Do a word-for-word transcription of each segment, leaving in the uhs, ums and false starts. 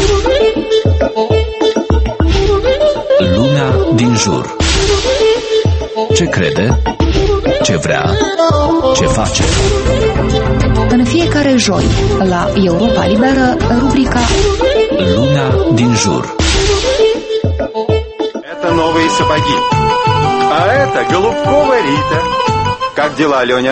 Lumea din jur. Ce crede? Ce vrea? Ce face? În fiecare joi, la Europa Liberă, rubrica Lumea din jur. Это новые сапоги. А это Голубкова Рита. Как дела, Леня?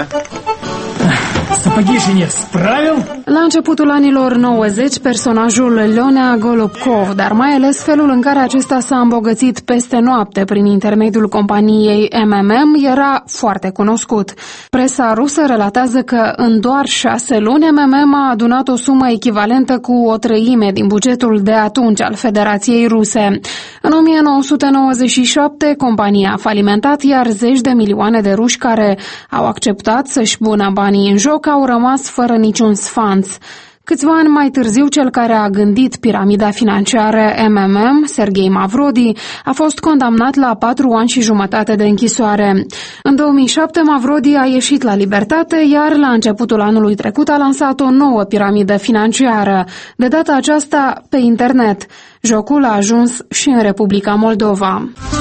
Сапоги же не справил? La începutul anilor nouăzeci, personajul Leonea Golubkov, dar mai ales felul în care acesta s-a îmbogățit peste noapte prin intermediul companiei M M M era foarte cunoscut. Presa rusă relatează că în doar șase luni M M M a adunat o sumă echivalentă cu o treime din bugetul de atunci al Federației Ruse. În o mie nouă sute nouăzeci și șapte, compania a falimentat, iar zeci de milioane de ruși care au acceptat să-și pună banii în joc au rămas fără niciun sfanț. Câțiva ani mai târziu, cel care a gândit piramida financiară M M M, Serghei Mavrodi, a fost condamnat la patru ani și jumătate de închisoare. În două mii șapte, Mavrodi a ieșit la libertate, iar la începutul anului trecut a lansat o nouă piramidă financiară, de data aceasta pe internet. Jocul a ajuns și în Republica Moldova.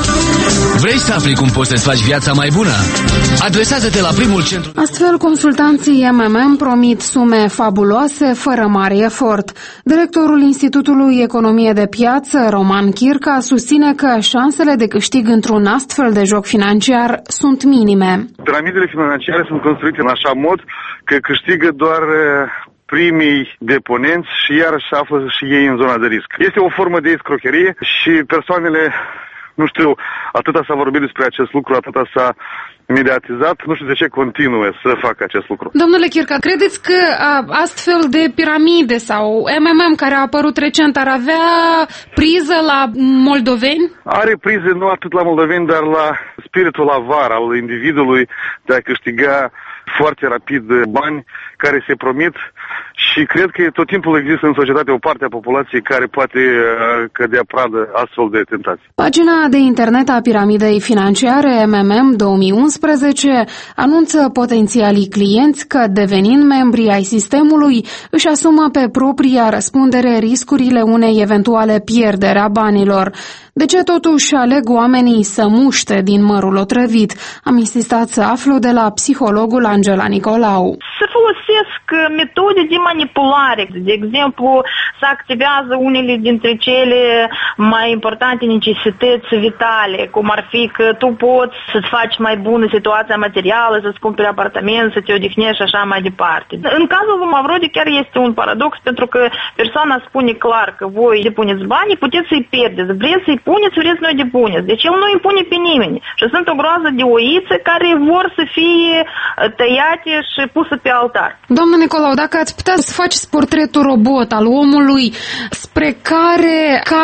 Vrei să afli cum poți să-ți faci viața mai bună? Adresează-te la primul centru. Astfel, consultanții M M M promit sume fabuloase, fără mare efort. Directorul Institutului Economie de Piață, Roman Chirca, susține că șansele de câștig într-un astfel de joc financiar sunt minime. Piramidele financiare sunt construite în așa mod că câștigă doar primii deponenți și iarăși se află și ei în zona de risc. Este o formă de escrocherie și persoanele, nu știu, atâta s-a vorbit despre acest lucru, atâta s-a mediatizat, nu știu de ce continuă să facă acest lucru. Domnule Chirca, credeți că astfel de piramide sau M M M care a apărut recent ar avea priză la moldoveni? Are priză nu atât la moldoveni, dar la spiritul avar al individului de a câștiga foarte rapid bani care se promit și cred că tot timpul există în societate o parte a populației care poate cădea pradă astfel de tentații. Pagina de internet a piramidei financiare M M M două mii unsprezece anunță potențialii clienți că, devenind membri ai sistemului, își asumă pe propria răspundere riscurile unei eventuale pierdere a banilor. De ce totuși aleg oamenii să muște din mărul otrăvit? Am insistat să aflu de la psihologul Angela Nicolau. Se folosesc metode de manipulare. De exemplu, se activează unele dintre cele mai importante necesități vitale, cum ar fi că tu poți să-ți faci mai bună situația materială, să-ți cumperi apartament, să te odihnești și așa mai departe. În cazul lui Mavrodi chiar este un paradox, pentru că persoana spune clar că voi depuneți banii, puteți să-i pierdeți. Vreți să-i puneți, vreți să nu-i depuneți. Deci el nu impune pe nimeni. Și sunt o groază de oițe care vor să fie tăiate și puse pe altar. Doamnă Nicolau, dacă ați putea să faceți portretul robot al omului spre care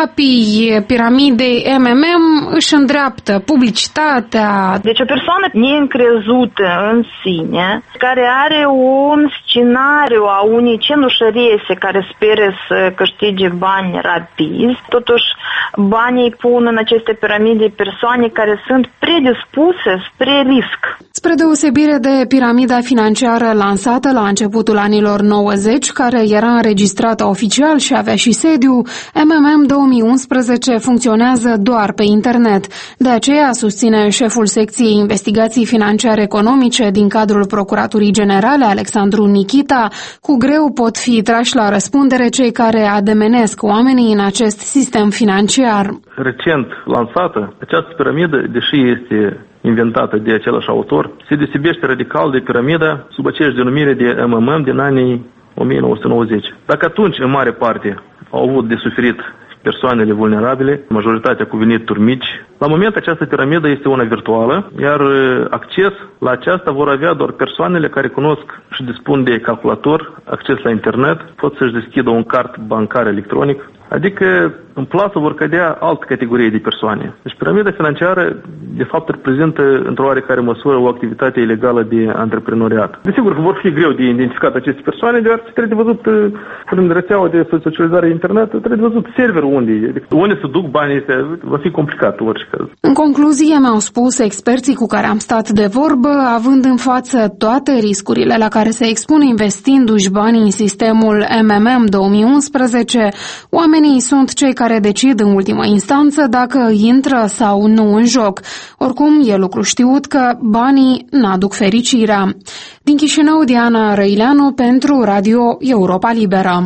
capii piramidei M M M își îndreaptă publicitatea. Deci o persoană neîncrezută în sine, care are un scenariu a unei cenușărese care spere să câștige bani rapid, totuși banii pun în aceste piramide persoane care sunt predispuse spre risc. Spre deosebire de piramida financiară lansată la începutul anilor nouăzeci, care era înregistrată oficial și avea și sediu, M M M două mii unsprezece funcționează doar pe internet. De aceea, susține șeful secției investigații financiare economice din cadrul Procuraturii Generale, Alexandru Nichita, cu greu pot fi trași la răspundere cei care ademenesc oamenii în acest sistem financiar. Recent lansată, această piramidă, deși este inventată de același autor, se deosebește radical de piramida sub aceeași denumire de M M M din anii o mie nouă sute nouăzeci. Dacă atunci, în mare parte, au avut de suferit persoanele vulnerabile, majoritatea cu venituri mici, la moment această piramidă este una virtuală, iar acces la aceasta vor avea doar persoanele care cunosc și dispun de calculator, acces la internet, pot să-și deschidă un card bancar electronic, adică în plasă vor cădea alte categorii de persoane. Deci piramida financiară, de fapt, reprezintă într-o oarecare măsură o activitate ilegală de antreprenoriat. Desigur că vor fi greu de identificat aceste persoane, deoar trebuie de văzut prin rețeaua de socializare internet, trebuie de văzut serverul unde, unde se duc banii ăștia, va fi complicat în orice caz. În concluzie, mi-au spus experții cu care am stat de vorbă, având în față toate riscurile la care se expun investindu-și banii în sistemul M M M două mii unsprezece, oamenii Oamenii sunt cei care decid în ultimă instanță dacă intră sau nu în joc. Oricum, e lucru știut că banii n-aduc fericirea. Din Chișinău, Diana Răileanu pentru Radio Europa Liberă.